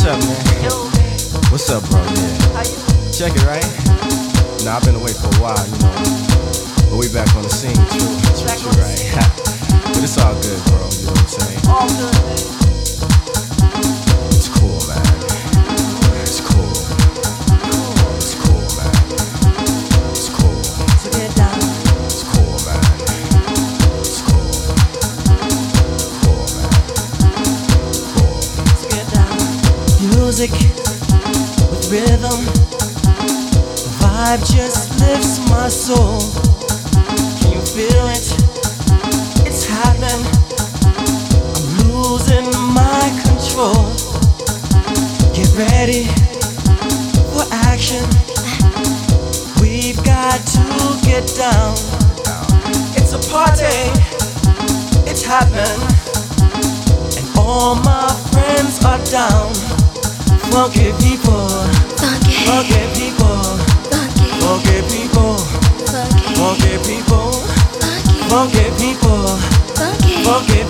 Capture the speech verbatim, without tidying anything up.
What's up, man? Yo, man. What's up, bro? Yeah. How you doing? Check it, right? Nah, I've been away for a while, you know. But we back on the scene, true. True, Back true, on the right? scene. But it's all good, bro. You know what I'm saying? All good, man. It's cool, man. It's cool. It's cool, man. It's cool. So get down. It's cool, man. It's cool. Cool, man. Cool. So get down. Music with rhythm. The vibe just lifts my soul. Can you feel it? It's happening. I'm losing my control. Get ready for action. We've got to get down. It's a party. It's happening. And all my friends are down. Funky people. Funky, Funky people. funky, Funky people. funky, Funky people. funky, Funky people. funky, Funky